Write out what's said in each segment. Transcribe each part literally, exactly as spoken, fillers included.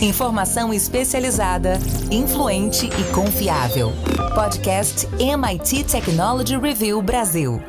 Informação especializada, influente e confiável. Podcast M I T Technology Review Brasil.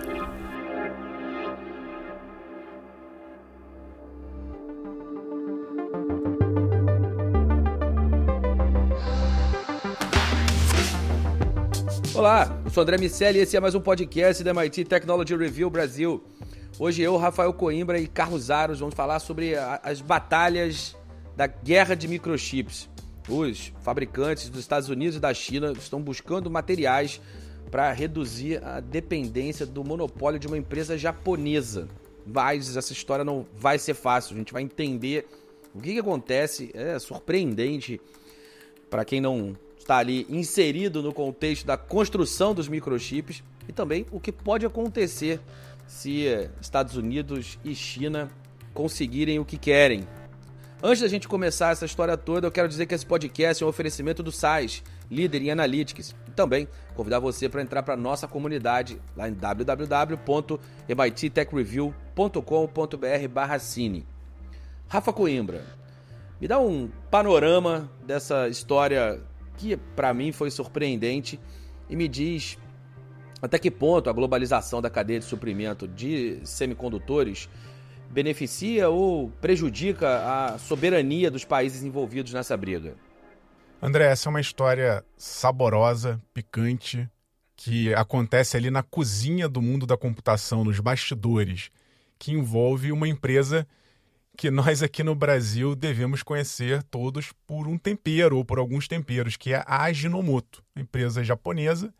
Olá, eu sou André Miceli e esse é mais um podcast da M I T Technology Review Brasil. Hoje eu, Rafael Coimbra e Carlos Aros vamos falar sobre a, as batalhas da guerra de microchips. Os fabricantes dos Estados Unidos e da China estão buscando materiais para reduzir a dependência do monopólio de uma empresa japonesa. Mas essa história não vai ser fácil, a gente vai entender o que, que acontece, é surpreendente para quem não está ali inserido no contexto da construção dos microchips e também o que pode acontecer se Estados Unidos e China conseguirem o que querem. Antes da gente começar essa história toda, eu quero dizer que esse podcast é um oferecimento do S A I S, líder em Analytics, e também convidar você para entrar para a nossa comunidade lá em w w w ponto m i t tech review ponto com ponto b r barra cine. Rafa Coimbra, me dá um panorama dessa história que para mim foi surpreendente e me diz até que ponto a globalização da cadeia de suprimento de semicondutores beneficia ou prejudica a soberania dos países envolvidos nessa briga. André, essa é uma história saborosa, picante, que acontece ali na cozinha do mundo da computação, nos bastidores, que envolve uma empresa que nós aqui no Brasil devemos conhecer todos por um tempero ou por alguns temperos, que é a Ajinomoto, uma empresa japonesa.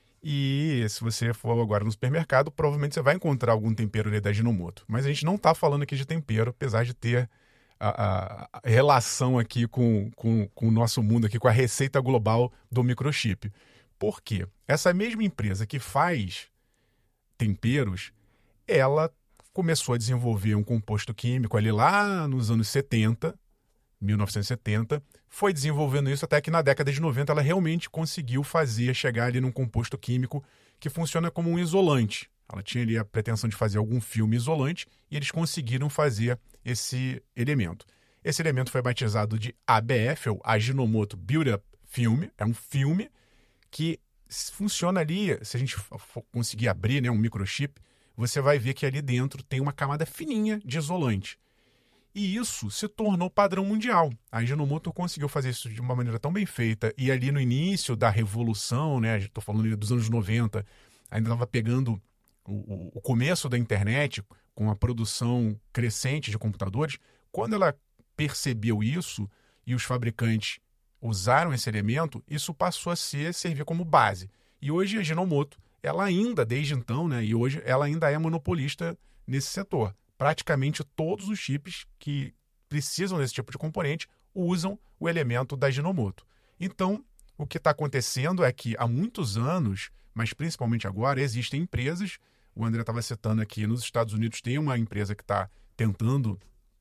E se você for agora no supermercado, provavelmente você vai encontrar algum tempero ali da Ajinomoto. Mas a gente não está falando aqui de tempero, apesar de ter a, a, a relação aqui com, com, com o nosso mundo, aqui, com a receita global do microchip. Por quê? Essa mesma empresa que faz temperos, ela começou a desenvolver um composto químico ali lá nos anos setenta, mil novecentos e setenta, foi desenvolvendo isso até que na década de noventa ela realmente conseguiu fazer, chegar ali num composto químico que funciona como um isolante. Ela tinha ali a pretensão de fazer algum filme isolante e eles conseguiram fazer esse elemento. Esse elemento foi batizado de A B F, ou Ajinomoto Build-Up Film. É um filme que funciona ali, se a gente for conseguir abrir, né, um microchip, você vai ver que ali dentro tem uma camada fininha de isolante. E isso se tornou padrão mundial. A Ajinomoto conseguiu fazer isso de uma maneira tão bem feita. E ali no início da revolução, né, estou falando dos anos noventa, ainda estava pegando o, o começo da internet, com a produção crescente de computadores. Quando ela percebeu isso e os fabricantes usaram esse elemento, isso passou a ser, servir como base. E hoje a Ajinomoto, ela ainda, desde então, né, e hoje ela ainda é monopolista nesse setor. Praticamente todos os chips que precisam desse tipo de componente usam o elemento da Ajinomoto. Então, o que está acontecendo é que há muitos anos, mas principalmente agora, existem empresas, o André estava citando aqui, nos Estados Unidos tem uma empresa que está tentando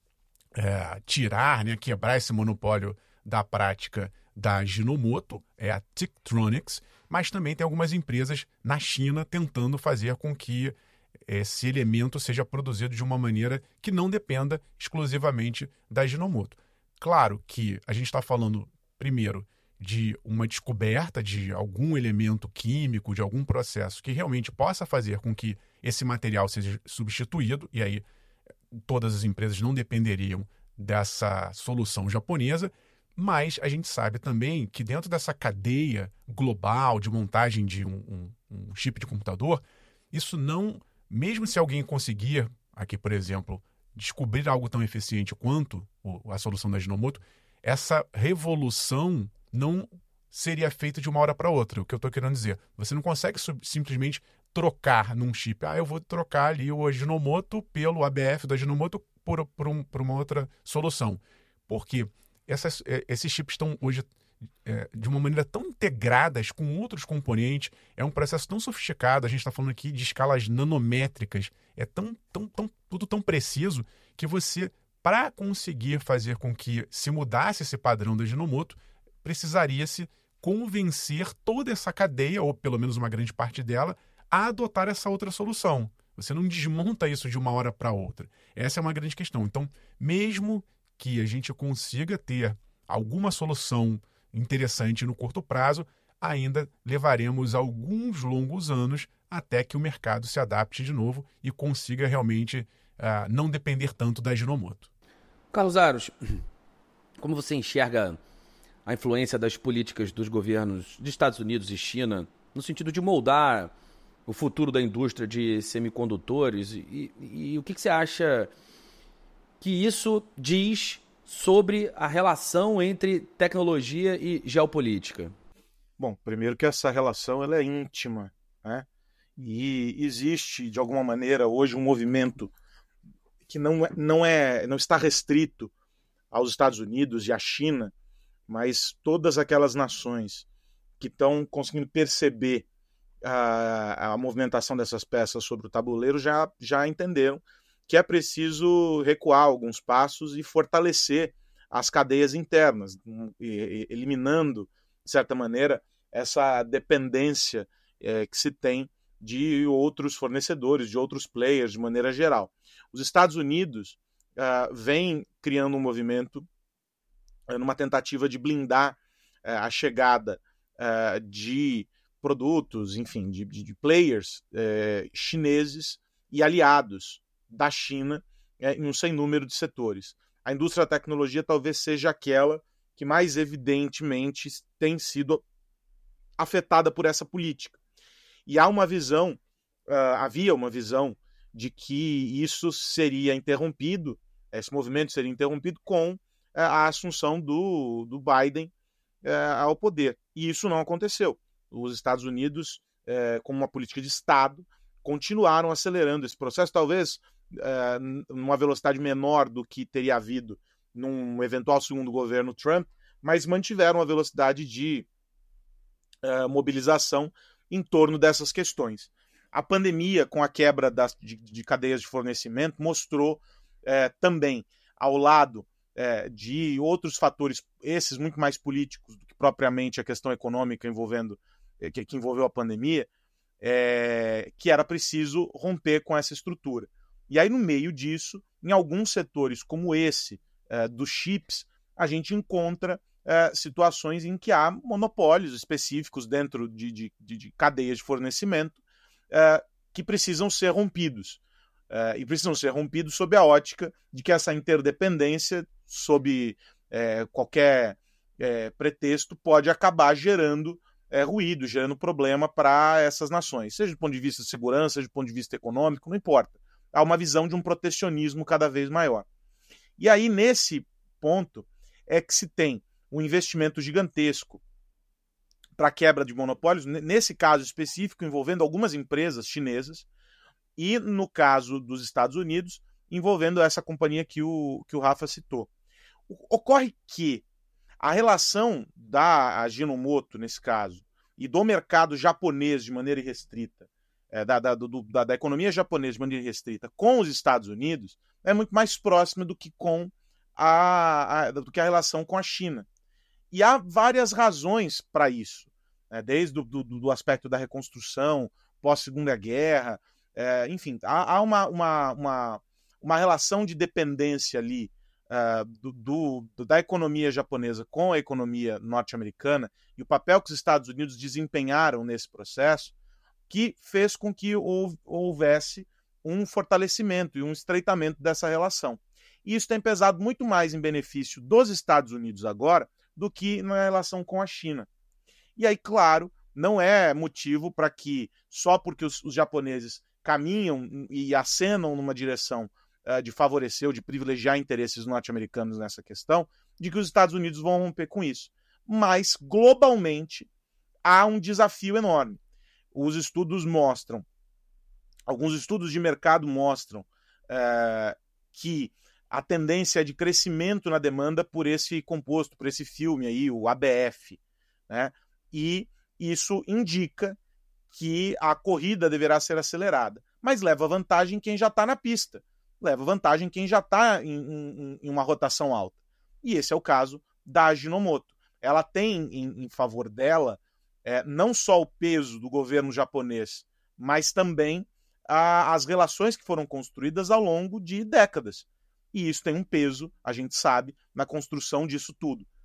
é, tirar, né, quebrar esse monopólio da prática da Ajinomoto, é a Tektronix, mas também tem algumas empresas na China tentando fazer com que esse elemento seja produzido de uma maneira que não dependa exclusivamente da Ajinomoto. Claro que a gente está falando, primeiro, de uma descoberta de algum elemento químico, de algum processo que realmente possa fazer com que esse material seja substituído, e aí todas as empresas não dependeriam dessa solução japonesa, mas a gente sabe também que dentro dessa cadeia global de montagem de um, um, um chip de computador, isso não... Mesmo se alguém conseguir, aqui por exemplo, descobrir algo tão eficiente quanto a solução da Ajinomoto, essa revolução não seria feita de uma hora para outra. O que eu estou querendo dizer? Você não consegue simplesmente trocar num chip. Ah, eu vou trocar ali o Ajinomoto pelo A B F do Ajinomoto por, por, um, por uma outra solução. Porque essas, esses chips estão hoje é, de uma maneira tão integradas com outros componentes, é um processo tão sofisticado, a gente está falando aqui de escalas nanométricas, é tão, tão, tão, tudo tão preciso que você, para conseguir fazer com que se mudasse esse padrão da Ajinomoto, precisaria-se convencer toda essa cadeia, ou pelo menos uma grande parte dela, a adotar essa outra solução. Você não desmonta isso de uma hora para outra. Essa é uma grande questão. Então, mesmo que a gente consiga ter alguma solução interessante no curto prazo, ainda levaremos alguns longos anos até que o mercado se adapte de novo e consiga realmente uh, não depender tanto da Ajinomoto. Carlos Aros, como você enxerga a influência das políticas dos governos de Estados Unidos e China no sentido de moldar o futuro da indústria de semicondutores? E, e, e o que, que você acha que isso diz sobre a relação entre tecnologia e geopolítica? Bom, primeiro que essa relação ela é íntima, né? E existe, de alguma maneira, hoje um movimento que não, é, não, é, não está restrito aos Estados Unidos e à China, mas todas aquelas nações que estão conseguindo perceber a, a movimentação dessas peças sobre o tabuleiro já, já entenderam que é preciso recuar alguns passos e fortalecer as cadeias internas, eliminando, de certa maneira, essa dependência é, que se tem de outros fornecedores, de outros players, de maneira geral. Os Estados Unidos uh, vêm criando um movimento uh, numa tentativa de blindar uh, a chegada uh, de produtos, enfim, de, de, de players uh, chineses e aliados da China uh, em um sem número de setores. A indústria da tecnologia talvez seja aquela que mais evidentemente tem sido afetada por essa política. E há uma visão, uh, havia uma visão de que isso seria interrompido, esse movimento seria interrompido com uh, a assunção do, do Biden uh, ao poder. E isso não aconteceu. Os Estados Unidos, uh, como uma política de Estado, continuaram acelerando esse processo, talvez uh, numa velocidade menor do que teria havido num eventual segundo governo Trump, mas mantiveram a velocidade de uh, mobilização em torno dessas questões. A pandemia, com a quebra das, de, de cadeias de fornecimento, mostrou eh, também, ao lado eh, de outros fatores, esses muito mais políticos do que propriamente a questão econômica envolvendo, eh, que, que envolveu a pandemia, eh, que era preciso romper com essa estrutura. E aí, no meio disso, em alguns setores como esse eh, dos chips, a gente encontra Uh, situações em que há monopólios específicos dentro de, de, de, de cadeias de fornecimento uh, que precisam ser rompidos. Uh, e precisam ser rompidos sob a ótica de que essa interdependência, sob uh, qualquer uh, pretexto, pode acabar gerando uh, ruído, gerando problema para essas nações, seja do ponto de vista de segurança, seja do ponto de vista econômico, não importa. Há uma visão de um protecionismo cada vez maior. E aí, nesse ponto, é que se tem um investimento gigantesco para a quebra de monopólios, nesse caso específico envolvendo algumas empresas chinesas e, no caso dos Estados Unidos, envolvendo essa companhia que o, que o Rafa citou. Ocorre que a relação da Ajinomoto, nesse caso, e do mercado japonês de maneira irrestrita, é, da, da, do, da, da economia japonesa de maneira irrestrita com os Estados Unidos, é muito mais próxima do que, com a, a, do que a relação com a China. E há várias razões para isso, né? Desde o do, do aspecto da reconstrução, pós-Segunda Guerra, é, enfim, há, há uma, uma, uma, uma relação de dependência ali uh, do, do, da economia japonesa com a economia norte-americana e o papel que os Estados Unidos desempenharam nesse processo, que fez com que houvesse um fortalecimento e um estreitamento dessa relação. E isso tem pesado muito mais em benefício dos Estados Unidos agora do que na relação com a China. E aí, claro, não é motivo para que, só porque os, os japoneses caminham e acenam numa direção uh, de favorecer ou de privilegiar interesses norte-americanos nessa questão, de que os Estados Unidos vão romper com isso. Mas, globalmente, há um desafio enorme. Os estudos mostram, alguns estudos de mercado mostram uh, que a tendência é de crescimento na demanda por esse composto, por esse filme aí, o A B F, né? E isso indica que a corrida deverá ser acelerada, mas leva vantagem quem já está na pista, leva vantagem quem já está em, em, em uma rotação alta. E esse é o caso da Ajinomoto. Ela tem em, em favor dela é, não só o peso do governo japonês, mas também a, as relações que foram construídas ao longo de décadas. E isso tem um peso, a gente sabe, na construção disso tudo.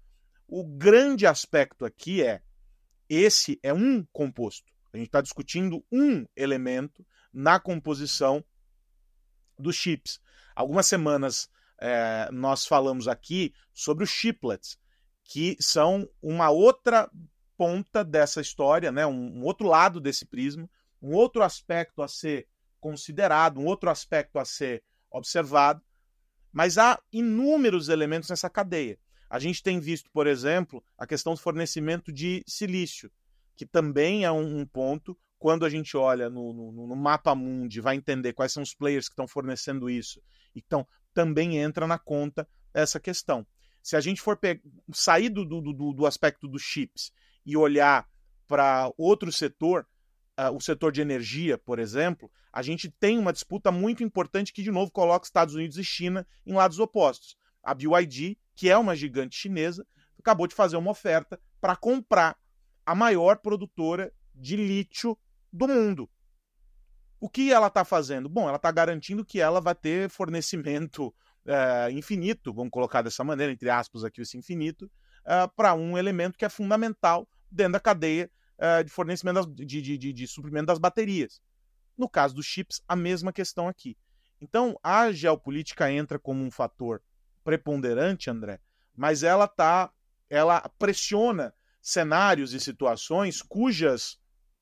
o grande aspecto aqui é, esse é um composto. A gente está discutindo um elemento na composição dos chips. Algumas semanas é, nós falamos aqui sobre os chiplets, que são uma outra ponta dessa história, né? um, um outro lado desse prisma, um outro aspecto a ser considerado, um outro aspecto a ser observado, mas há inúmeros elementos nessa cadeia. A gente tem visto, por exemplo, a questão do fornecimento de silício, que também é um, um ponto, quando a gente olha no, no, no mapa mundi, vai entender quais são os players que estão fornecendo isso, então também entra na conta essa questão. Se a gente for pe- sair do, do, do, do aspecto dos chips e olhar para outro setor, uh, o setor de energia, por exemplo, a gente tem uma disputa muito importante que, de novo, coloca Estados Unidos e China em lados opostos. A B Y D, que é uma gigante chinesa, acabou de fazer uma oferta para comprar a maior produtora de lítio do mundo. O que ela está fazendo? Bom, ela está garantindo que ela vai ter fornecimento uh, infinito, vamos colocar dessa maneira, entre aspas aqui esse infinito, uh, para um elemento que é fundamental dentro da cadeia uh, de fornecimento das, de, de, de, de suprimento das baterias. No caso dos chips, a mesma questão aqui. Então, a geopolítica entra como um fator preponderante, André, mas ela tá, ela pressiona cenários e situações cujas,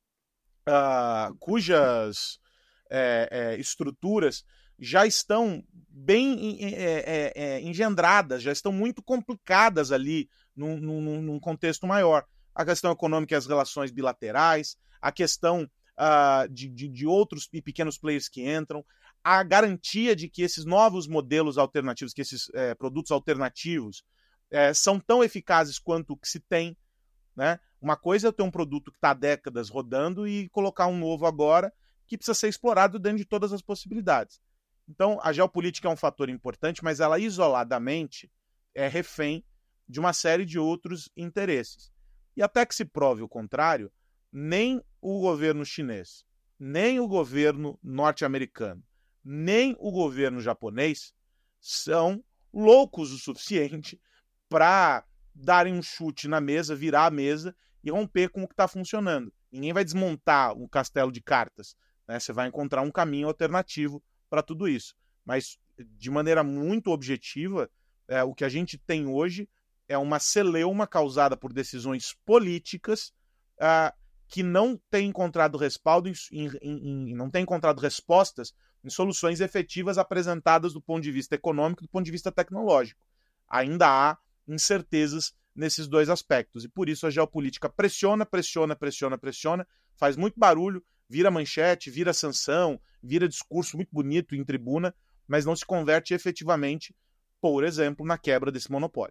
uh, cujas é, é, estruturas já estão bem é, é, é, engendradas, já estão muito complicadas ali num, num, num contexto maior. A questão econômica e as relações bilaterais, a questão uh, de, de, de outros e pequenos players que entram, a garantia de que esses novos modelos alternativos, que esses é, produtos alternativos é, são tão eficazes quanto o que se tem, né? Uma coisa é ter um produto que está há décadas rodando e colocar um novo agora que precisa ser explorado dentro de todas as possibilidades. Então, a geopolítica é um fator importante, mas ela isoladamente é refém de uma série de outros interesses. E até que se prove o contrário, nem o governo chinês, nem o governo norte-americano, nem o governo japonês são loucos o suficiente para darem um chute na mesa, virar a mesa e romper com o que está funcionando. Ninguém vai desmontar um castelo de cartas, né? Você vai encontrar um caminho alternativo para tudo isso. Mas, de maneira muito objetiva, é, o que a gente tem hoje é uma celeuma causada por decisões políticas uh, que não tem encontrado respaldo, em, em, em, não tem encontrado respostas em soluções efetivas apresentadas do ponto de vista econômico e do ponto de vista tecnológico. Ainda há incertezas nesses dois aspectos, e por isso a geopolítica pressiona, pressiona, pressiona, pressiona, faz muito barulho, vira manchete, vira sanção, vira discurso muito bonito em tribuna, mas não se converte efetivamente, por exemplo, na quebra desse monopólio.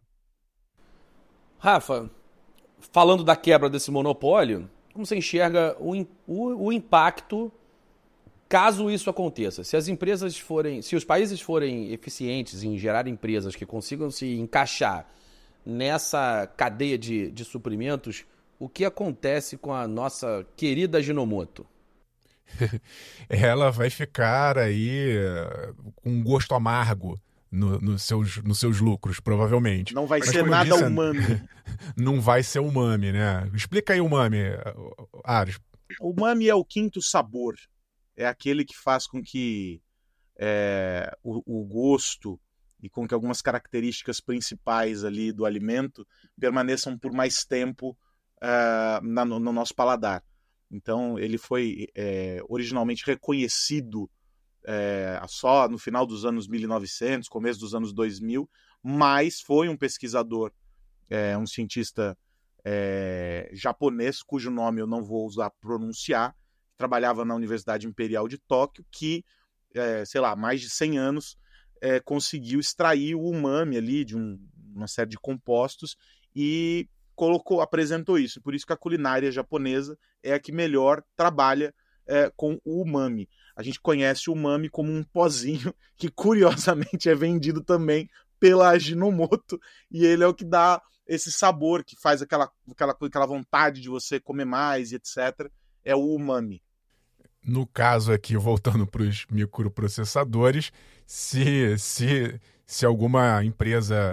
Rafa, falando da quebra desse monopólio, como você enxerga o, o, o impacto caso isso aconteça? Se as empresas forem, se os países forem eficientes em gerar empresas que consigam se encaixar nessa cadeia de, de suprimentos, o que acontece com a nossa querida Ajinomoto? Ela vai ficar aí com um gosto amargo no, no seus, nos seus lucros, provavelmente. Não vai Mas, ser nada disse, umami. Não vai ser umami, né? Explica aí o umami, Ares. O umami é o quinto sabor. É aquele que faz com que é, o, o gosto e com que algumas características principais ali do alimento permaneçam por mais tempo uh, na, no, no nosso paladar. Então, ele foi é, originalmente reconhecido é, só no final dos anos mil e novecentos, começo dos anos dois mil, mas foi um pesquisador, é, um cientista é, japonês, cujo nome eu não vou usar pronunciar, trabalhava na Universidade Imperial de Tóquio, que, é, sei lá, mais de cem anos, é, conseguiu extrair o umami ali de um, uma série de compostos e colocou, apresentou isso. Por isso que a culinária japonesa é a que melhor trabalha é, com o umami. A gente conhece o umami como um pozinho que, curiosamente, é vendido também pela Ajinomoto, e ele é o que dá esse sabor, que faz aquela, aquela, aquela vontade de você comer mais, e etcétera. É o umami. No caso aqui, voltando para os microprocessadores, se, se, se alguma empresa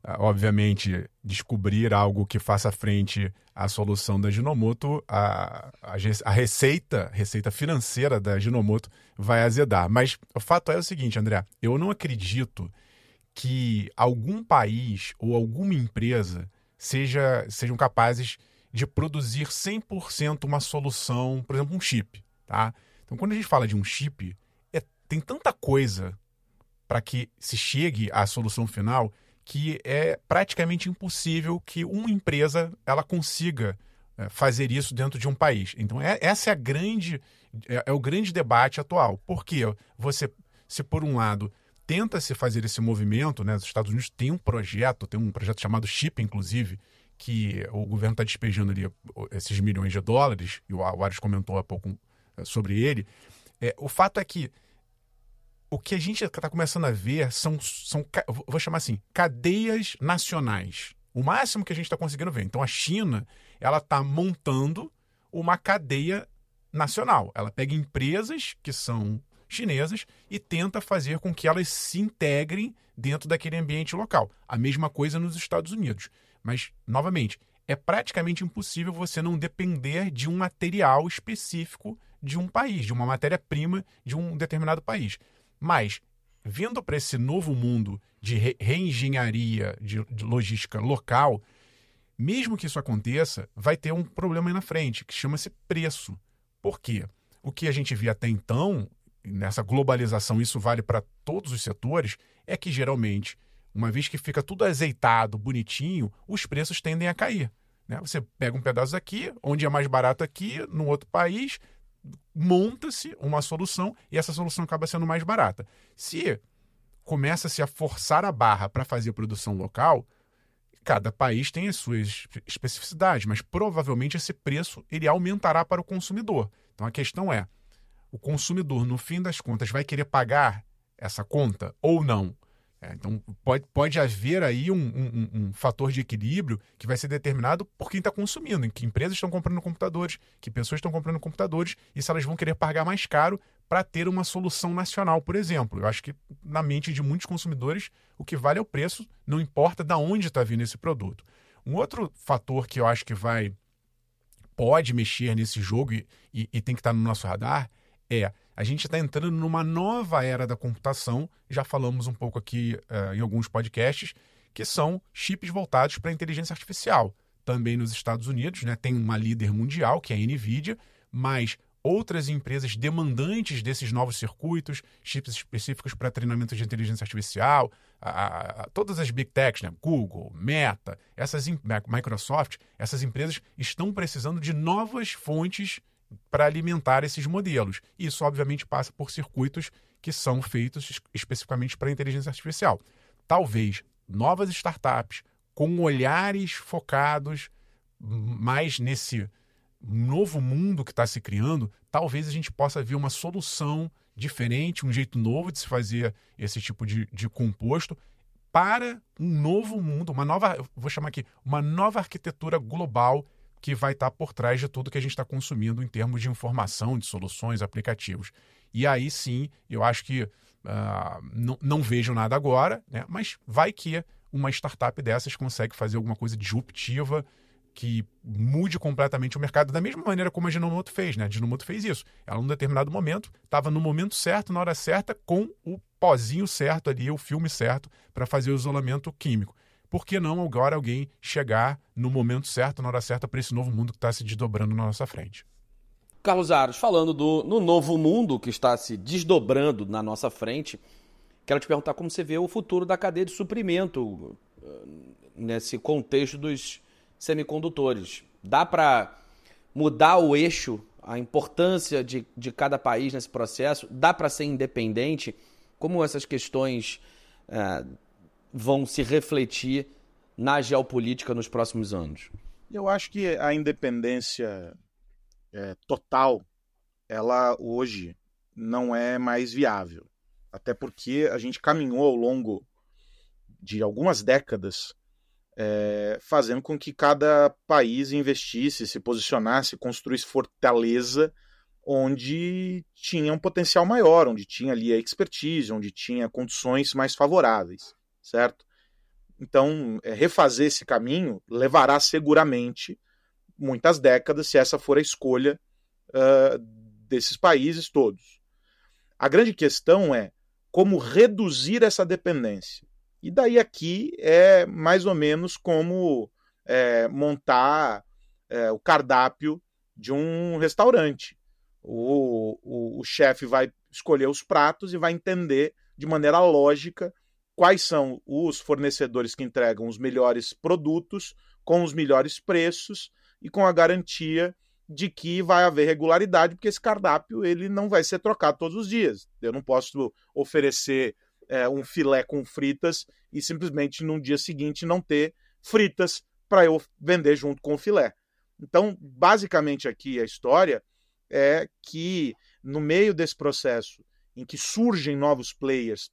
obviamente, descobrir algo que faça frente à solução da Ajinomoto, a, a, a receita, receita financeira da Ajinomoto vai azedar. Mas o fato é o seguinte, André, eu não acredito que algum país ou alguma empresa seja, sejam capazes de produzir cem por cento uma solução, por exemplo, um chip. Tá? Então, quando a gente fala de um chip, é, tem tanta coisa para que se chegue à solução final que é praticamente impossível que uma empresa ela consiga é, fazer isso dentro de um país. Então, é, essa é a grande, é, é o grande debate atual. Porque você, se por um lado tenta-se fazer esse movimento, né, os Estados Unidos tem um projeto, tem um projeto chamado CHIP, inclusive, que o governo está despejando ali esses milhões de dólares, e o Ares comentou há pouco sobre ele. É, o fato é que o que a gente está começando a ver são, são, vou chamar assim, cadeias nacionais. O máximo que a gente está conseguindo ver. Então, a China, ela está montando uma cadeia nacional. Ela pega empresas que são chinesas e tenta fazer com que elas se integrem dentro daquele ambiente local. A mesma coisa nos Estados Unidos. Mas, novamente, é praticamente impossível você não depender de um material específico de um país, de uma matéria-prima de um determinado país. Mas, vindo para esse novo mundo de re- reengenharia, de, de logística local, mesmo que isso aconteça, vai ter um problema aí na frente, que chama-se preço. Por quê? O que a gente via até então, nessa globalização, isso vale para todos os setores, é que geralmente, uma vez que fica tudo azeitado, bonitinho, os preços tendem a cair. Né? Você pega um pedaço aqui, onde é mais barato aqui, no outro país, monta-se uma solução e essa solução acaba sendo mais barata. Se começa-se a forçar a barra para fazer produção local, cada país tem as suas especificidades, mas provavelmente esse preço ele aumentará para o consumidor. Então a questão é, o consumidor, no fim das contas, vai querer pagar essa conta ou não? É, então pode, pode haver aí um, um, um fator de equilíbrio que vai ser determinado por quem está consumindo, em que empresas estão comprando computadores, que pessoas estão comprando computadores e se elas vão querer pagar mais caro para ter uma solução nacional, por exemplo. Eu acho que na mente de muitos consumidores o que vale é o preço, não importa de onde está vindo esse produto. Um outro fator que eu acho que vai pode mexer nesse jogo e, e, e tem que estar no nosso radar é a gente está entrando numa nova era da computação, já falamos um pouco aqui uh, em alguns podcasts, que são chips voltados para a inteligência artificial. Também nos Estados Unidos, né, tem uma líder mundial, que é a NVIDIA, mas outras empresas demandantes desses novos circuitos, chips específicos para treinamento de inteligência artificial, a, a, todas as Big Techs, né, Google, Meta, essas, Microsoft, essas empresas estão precisando de novas fontes para alimentar esses modelos. Isso, obviamente, passa por circuitos que são feitos especificamente para a inteligência artificial. Talvez novas startups com olhares focados mais nesse novo mundo que está se criando, talvez a gente possa ver uma solução diferente, um jeito novo de se fazer esse tipo de, de composto para um novo mundo, uma nova, vou chamar aqui, uma nova arquitetura global que vai estar por trás de tudo que a gente está consumindo em termos de informação, de soluções, aplicativos. E aí sim, eu acho que uh, não, não vejo nada agora, né? Mas vai que uma startup dessas consegue fazer alguma coisa disruptiva que mude completamente o mercado, da mesma maneira como a Ajinomoto fez, né? A Ajinomoto fez isso. Ela, num determinado momento, estava no momento certo, na hora certa, com o pozinho certo ali, o filme certo, para fazer o isolamento químico. Por que não agora alguém chegar no momento certo, na hora certa, para esse novo mundo que está se desdobrando na nossa frente? Carlos Aros, falando do, no novo mundo que está se desdobrando na nossa frente, quero te perguntar como você vê o futuro da cadeia de suprimento nesse contexto dos semicondutores. Dá para mudar o eixo, a importância de, de cada país nesse processo? Dá para ser independente? Como essas questões é, vão se refletir na geopolítica nos próximos anos? Eu acho que a independência é, total, ela hoje não é mais viável. Até porque a gente caminhou ao longo de algumas décadas é, fazendo com que cada país investisse, se posicionasse, construísse fortaleza onde tinha um potencial maior, onde tinha ali a expertise, onde tinha condições mais favoráveis, certo? Então, é, refazer esse caminho levará seguramente muitas décadas, se essa for a escolha uh, desses países todos. A grande questão é como reduzir essa dependência. E daí aqui é mais ou menos como é, montar é, o cardápio de um restaurante. O, o, o chefe vai escolher os pratos e vai entender de maneira lógica quais são os fornecedores que entregam os melhores produtos, com os melhores preços e com a garantia de que vai haver regularidade, porque esse cardápio ele não vai ser trocado todos os dias. Eu não posso oferecer é, um filé com fritas e simplesmente no dia seguinte não ter fritas para eu vender junto com o filé. Então, basicamente aqui a história é que no meio desse processo em que surgem novos players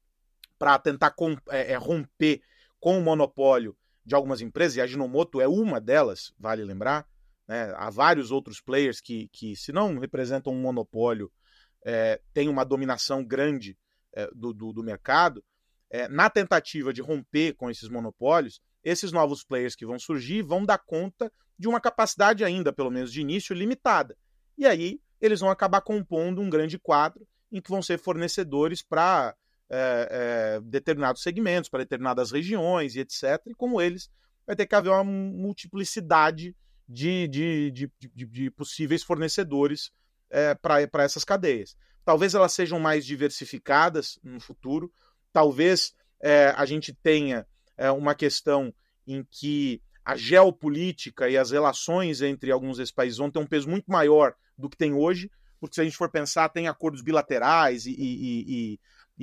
para tentar é, é, romper com o monopólio de algumas empresas, e a Ajinomoto é uma delas, vale lembrar, né? Há vários outros players que, que, se não representam um monopólio, é, têm uma dominação grande é, do, do, do mercado. É, na tentativa de romper com esses monopólios, esses novos players que vão surgir vão dar conta de uma capacidade ainda, pelo menos de início, limitada. E aí eles vão acabar compondo um grande quadro em que vão ser fornecedores para é, é, determinados segmentos, para determinadas regiões e etcétera. E como eles, vai ter que haver uma multiplicidade de, de, de, de, de possíveis fornecedores é, para essas cadeias. Talvez elas sejam mais diversificadas no futuro, talvez é, a gente tenha é, uma questão em que a geopolítica e as relações entre alguns desses países vão ter um peso muito maior do que tem hoje, porque se a gente for pensar, tem acordos bilaterais e, e, e,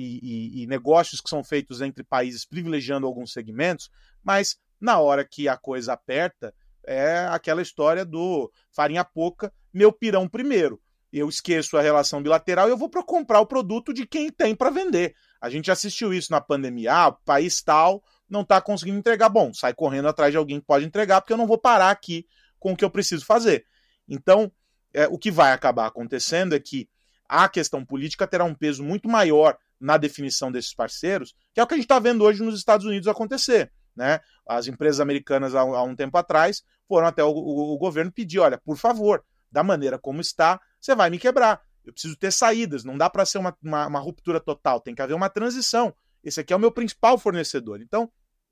e, e negócios que são feitos entre países privilegiando alguns segmentos, mas na hora que a coisa aperta, é aquela história do farinha pouca, meu pirão primeiro. Eu esqueço a relação bilateral e eu vou para comprar o produto de quem tem para vender. A gente assistiu isso na pandemia. Ah, o país tal não está conseguindo entregar. Bom, sai correndo atrás de alguém que pode entregar, porque eu não vou parar aqui com o que eu preciso fazer. Então, é, o que vai acabar acontecendo é que a questão política terá um peso muito maior na definição desses parceiros, que é o que a gente está vendo hoje nos Estados Unidos acontecer. Né? As empresas americanas, há, há um tempo atrás, foram até o, o, o governo pedir, olha, por favor, da maneira como está, você vai me quebrar. Eu preciso ter saídas, não dá para ser uma, uma, uma ruptura total, tem que haver uma transição. Esse aqui é o meu principal fornecedor. Então,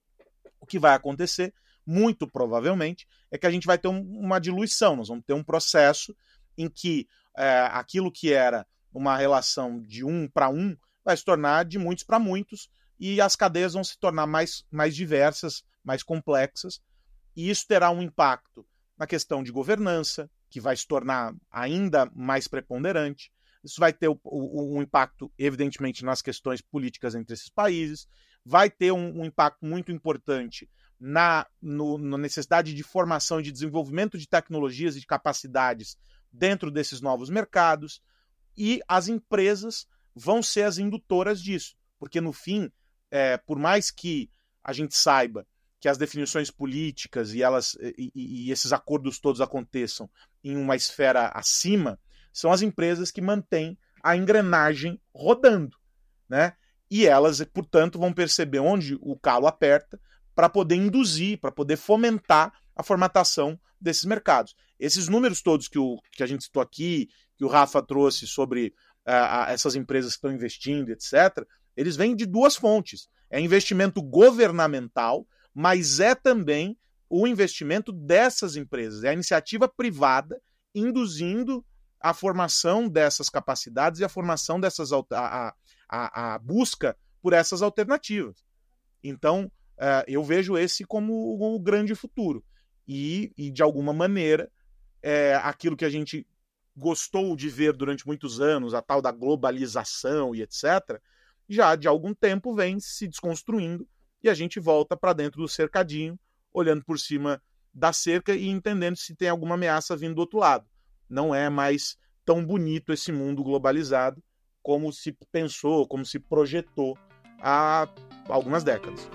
o que vai acontecer, muito provavelmente, é que a gente vai ter um, uma diluição, nós vamos ter um processo em que é, aquilo que era uma relação de um para um vai se tornar de muitos para muitos, e as cadeias vão se tornar mais, mais diversas, mais complexas, e isso terá um impacto na questão de governança, que vai se tornar ainda mais preponderante. Isso vai ter um, um impacto, evidentemente, nas questões políticas entre esses países, vai ter um, um impacto muito importante na, no, na necessidade de formação e de desenvolvimento de tecnologias e de capacidades dentro desses novos mercados, e as empresas vão ser as indutoras disso, porque no fim, é, por mais que a gente saiba que as definições políticas e, elas, e, e esses acordos todos aconteçam em uma esfera acima, são as empresas que mantêm a engrenagem rodando, né? E elas, portanto, vão perceber onde o calo aperta para poder induzir, para poder fomentar a formatação desses mercados. Esses números todos que, o, que a gente citou aqui, que o Rafa trouxe sobre uh, essas empresas que estão investindo, etcétera, eles vêm de duas fontes. É investimento governamental, mas é também o investimento dessas empresas, é a iniciativa privada induzindo a formação dessas capacidades e a formação dessas a, a, a busca por essas alternativas. Então, uh, eu vejo esse como o, o grande futuro. E, e, de alguma maneira, é, aquilo que a gente gostou de ver durante muitos anos, a tal da globalização e etcétera, já de algum tempo vem se desconstruindo e a gente volta para dentro do cercadinho, olhando por cima da cerca e entendendo se tem alguma ameaça vindo do outro lado. Não é mais tão bonito esse mundo globalizado como se pensou, como se projetou há algumas décadas.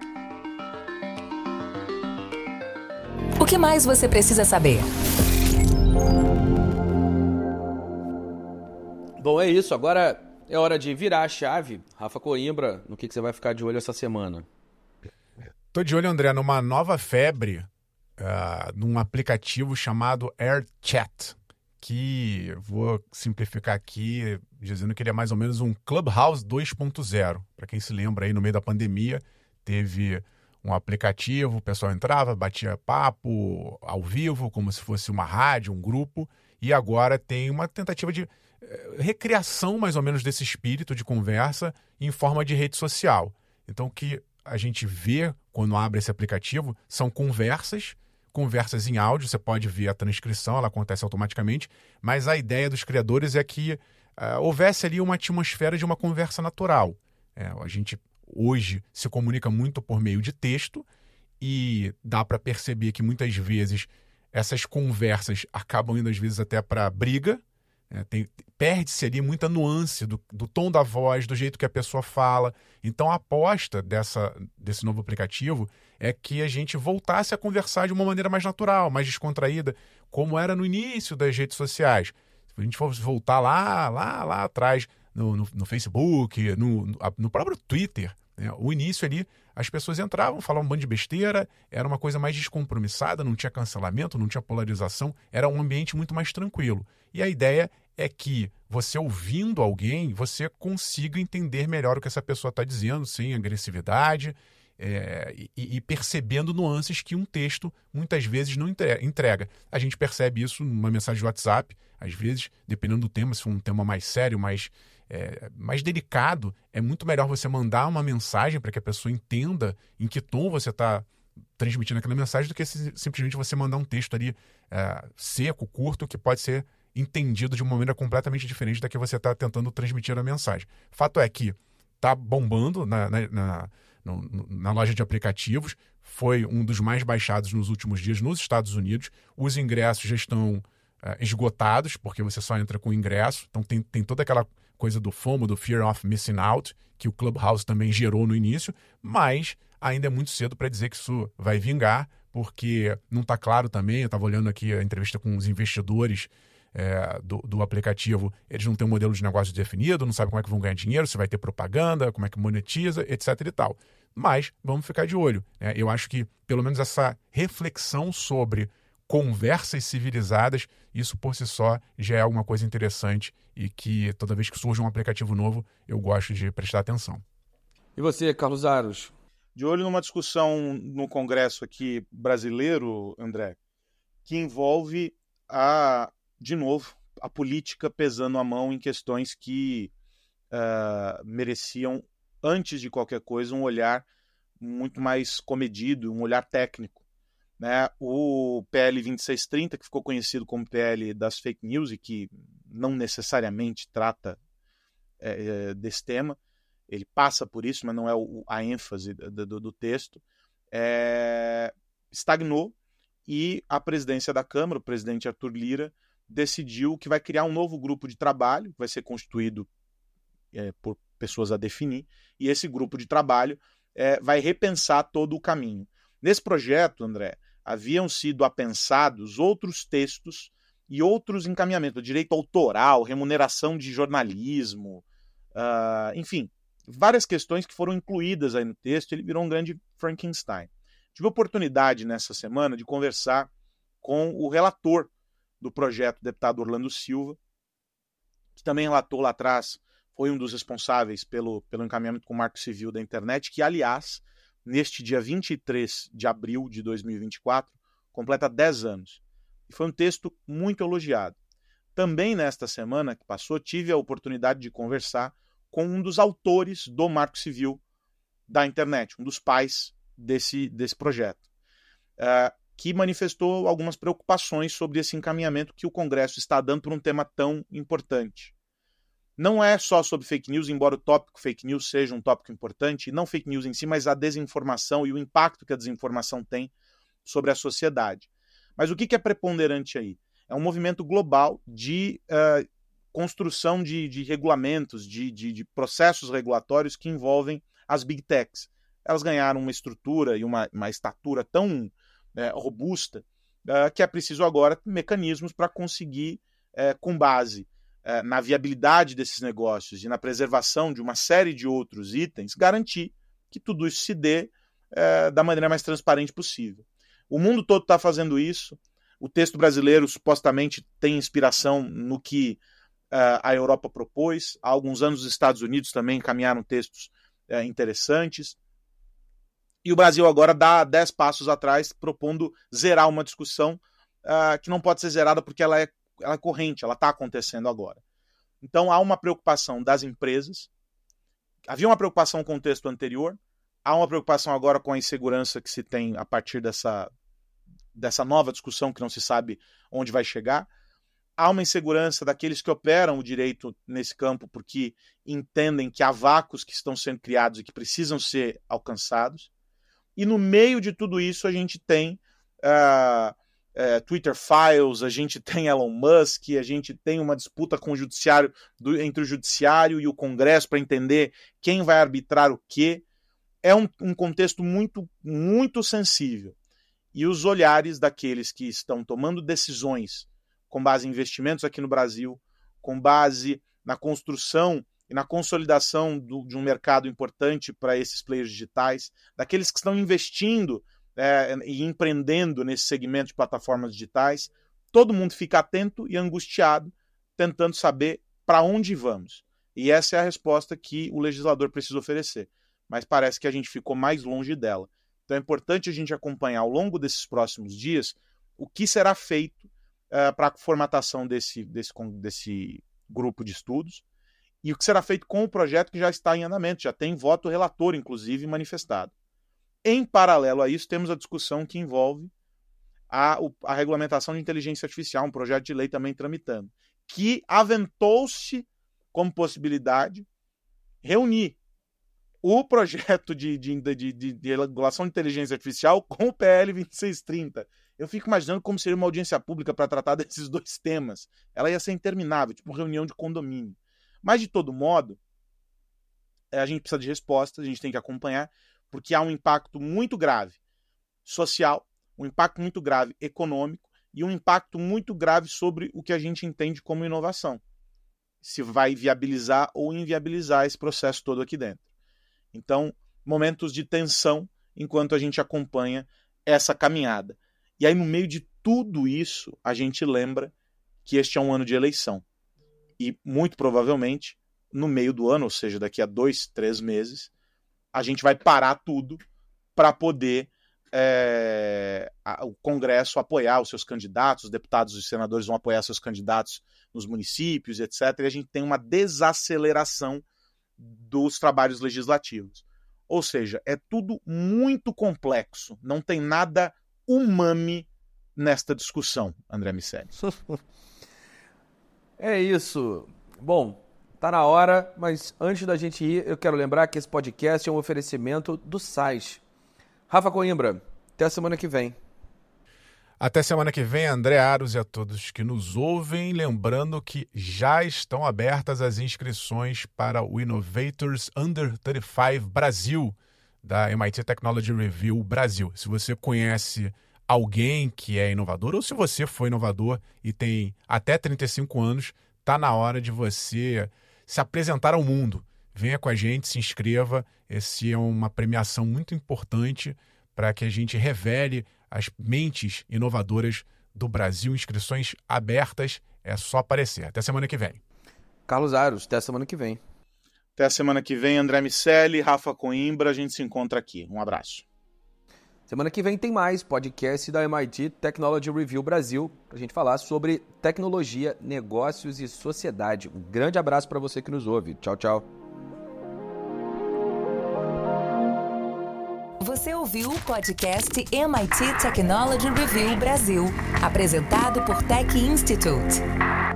O que mais você precisa saber? Bom, é isso. Agora é hora de virar a chave. Rafa Coimbra, no que, que você vai ficar de olho essa semana? Tô de olho, André, numa nova febre, uh, num aplicativo chamado AirChat, que vou simplificar aqui dizendo que ele é mais ou menos um Clubhouse dois ponto zero. Para quem se lembra, aí no meio da pandemia, teve um aplicativo, o pessoal entrava, batia papo ao vivo, como se fosse uma rádio, um grupo, e agora tem uma tentativa de eh, recriação mais ou menos desse espírito de conversa em forma de rede social. Então, o que a gente vê quando abre esse aplicativo são conversas, conversas em áudio, você pode ver a transcrição, ela acontece automaticamente, mas a ideia dos criadores é que uh, houvesse ali uma atmosfera de uma conversa natural. É, a gente hoje se comunica muito por meio de texto e dá para perceber que muitas vezes essas conversas acabam indo às vezes até para briga. É, tem, perde-se ali muita nuance do, do tom da voz, do jeito que a pessoa fala. Então a aposta dessa, desse novo aplicativo é que a gente voltasse a conversar de uma maneira mais natural, mais descontraída, como era no início das redes sociais. Se a gente fosse voltar lá, lá, lá atrás, no, no, no Facebook, no, no próprio Twitter, né? O início ali, as pessoas entravam, falavam um bando de besteira, era uma coisa mais descompromissada, não tinha cancelamento, não tinha polarização, era um ambiente muito mais tranquilo. E a ideia é que você ouvindo alguém, você consiga entender melhor o que essa pessoa está dizendo, sem agressividade, é, e, e percebendo nuances que um texto muitas vezes não entrega. A gente percebe isso numa mensagem de WhatsApp, às vezes, dependendo do tema, se for um tema mais sério, mais, é, mais delicado, é muito melhor você mandar uma mensagem para que a pessoa entenda em que tom você está transmitindo aquela mensagem do que simplesmente você mandar um texto ali é, seco, curto, que pode ser entendido de uma maneira completamente diferente da que você está tentando transmitir a mensagem. Fato é que está bombando na, na, na, no, na loja de aplicativos, foi um dos mais baixados nos últimos dias nos Estados Unidos. Os ingressos já estão uh, esgotados, porque você só entra com ingresso. Então tem, tem toda aquela coisa do FOMO, do Fear of Missing Out, que o Clubhouse também gerou no início, mas ainda é muito cedo para dizer que isso vai vingar, porque não está claro também. Eu estava olhando aqui a entrevista com os investidores É, do, do aplicativo, eles não têm um modelo de negócio definido, não sabem como é que vão ganhar dinheiro, se vai ter propaganda, como é que monetiza, etc e tal. Mas vamos ficar de olho, né? Eu acho que pelo menos essa reflexão sobre conversas civilizadas, isso por si só já é alguma coisa interessante e que toda vez que surge um aplicativo novo, eu gosto de prestar atenção. E você, Carlos Aros? De olho numa discussão no Congresso aqui brasileiro, André, que envolve a de novo, a política pesando a mão em questões que uh, mereciam, antes de qualquer coisa, um olhar muito mais comedido, um olhar técnico. Né? O P L vinte e seis trinta, que ficou conhecido como P L das fake news e que não necessariamente trata é, desse tema, ele passa por isso, mas não é o, a ênfase do, do, do texto, é, estagnou e a presidência da Câmara, o presidente Arthur Lira, decidiu que vai criar um novo grupo de trabalho, que vai ser constituído é, por pessoas a definir, e esse grupo de trabalho é, vai repensar todo o caminho. Nesse projeto, André, haviam sido apensados outros textos e outros encaminhamentos, direito autoral, remuneração de jornalismo, uh, enfim, várias questões que foram incluídas aí no texto. Ele virou um grande Frankenstein. Tive a oportunidade nessa semana de conversar com o relator do projeto, o deputado Orlando Silva, que também relatou lá atrás, foi um dos responsáveis pelo, pelo encaminhamento com o Marco Civil da Internet, que, aliás, neste dia vinte e três de abril de dois mil e vinte e quatro, completa dez anos. E foi um texto muito elogiado. Também nesta semana que passou, tive a oportunidade de conversar com um dos autores do Marco Civil da Internet, um dos pais desse, desse projeto. Uh, que manifestou algumas preocupações sobre esse encaminhamento que o Congresso está dando por um tema tão importante. Não é só sobre fake news, embora o tópico fake news seja um tópico importante, não fake news em si, mas a desinformação e o impacto que a desinformação tem sobre a sociedade. Mas o que é preponderante aí? É um movimento global de uh, construção de, de regulamentos, de, de, de processos regulatórios que envolvem as big techs. Elas ganharam uma estrutura e uma, uma estatura tão É, robusta, é, que é preciso agora mecanismos para conseguir, é, com base é, na viabilidade desses negócios e na preservação de uma série de outros itens, garantir que tudo isso se dê é, da maneira mais transparente possível. O mundo todo está fazendo isso. O texto brasileiro supostamente tem inspiração no que uh, a Europa propôs. Há alguns anos os Estados Unidos também encaminharam textos uh, interessantes. E o Brasil agora dá dez passos atrás, propondo zerar uma discussão uh, que não pode ser zerada porque ela é, ela é corrente, ela está acontecendo agora. Então há uma preocupação das empresas. Havia uma preocupação com o texto anterior. Há uma preocupação agora com a insegurança que se tem a partir dessa... dessa nova discussão que não se sabe onde vai chegar. Há uma insegurança daqueles que operam o direito nesse campo porque entendem que há vácuos que estão sendo criados e que precisam ser alcançados. E no meio de tudo isso a gente tem uh, uh, Twitter Files, a gente tem Elon Musk, a gente tem uma disputa com o judiciário, do, entre o judiciário e o Congresso para entender quem vai arbitrar o quê. É um, um contexto muito, muito sensível. E os olhares daqueles que estão tomando decisões com base em investimentos aqui no Brasil, com base na construção e na consolidação do, de um mercado importante para esses players digitais, daqueles que estão investindo é, e empreendendo nesse segmento de plataformas digitais, todo mundo fica atento e angustiado, tentando saber para onde vamos. E essa é a resposta que o legislador precisa oferecer. Mas parece que a gente ficou mais longe dela. Então é importante a gente acompanhar ao longo desses próximos dias o que será feito uh, para a formatação desse, desse, desse grupo de estudos e o que será feito com o projeto que já está em andamento, já tem voto relator, inclusive, manifestado. Em paralelo a isso, temos a discussão que envolve a, a regulamentação de inteligência artificial, um projeto de lei também tramitando, que aventou-se como possibilidade reunir o projeto de, de, de, de, de regulação de inteligência artificial com o P L vinte e seis trinta. Eu fico imaginando como seria uma audiência pública para tratar desses dois temas. Ela ia ser interminável, tipo uma reunião de condomínio. Mas, de todo modo, a gente precisa de respostas, a gente tem que acompanhar, porque há um impacto muito grave social, um impacto muito grave econômico e um impacto muito grave sobre o que a gente entende como inovação. Se vai viabilizar ou inviabilizar esse processo todo aqui dentro. Então, momentos de tensão enquanto a gente acompanha essa caminhada. E aí, no meio de tudo isso, a gente lembra que este é um ano de eleição. E, muito provavelmente, no meio do ano, ou seja, daqui a dois, três meses, a gente vai parar tudo para poder é, a, o Congresso apoiar os seus candidatos, os deputados e senadores vão apoiar seus candidatos nos municípios, etcétera. E a gente tem uma desaceleração dos trabalhos legislativos. Ou seja, é tudo muito complexo. Não tem nada umami nesta discussão, André Miceli. É isso. Bom, tá na hora, mas antes da gente ir, eu quero lembrar que esse podcast é um oferecimento do S A I. Rafa Coimbra, até a semana que vem. Até semana que vem, André Aros e a todos que nos ouvem. Lembrando que já estão abertas as inscrições para o Innovators Under trinta e cinco Brasil, da M I T Technology Review Brasil. Se você conhece alguém que é inovador, ou se você foi inovador e tem até trinta e cinco anos, está na hora de você se apresentar ao mundo. Venha com a gente, se inscreva. Essa é uma premiação muito importante para que a gente revele as mentes inovadoras do Brasil. Inscrições abertas, é só aparecer. Até semana que vem. Carlos Aros, até a semana que vem. Até a semana que vem, André Miceli, Rafa Coimbra, a gente se encontra aqui. Um abraço. Semana que vem tem mais podcast da M I T Technology Review Brasil para a gente falar sobre tecnologia, negócios e sociedade. Um grande abraço para você que nos ouve. Tchau, tchau. Você ouviu o podcast M I T Technology Review Brasil, apresentado por Tech Institute.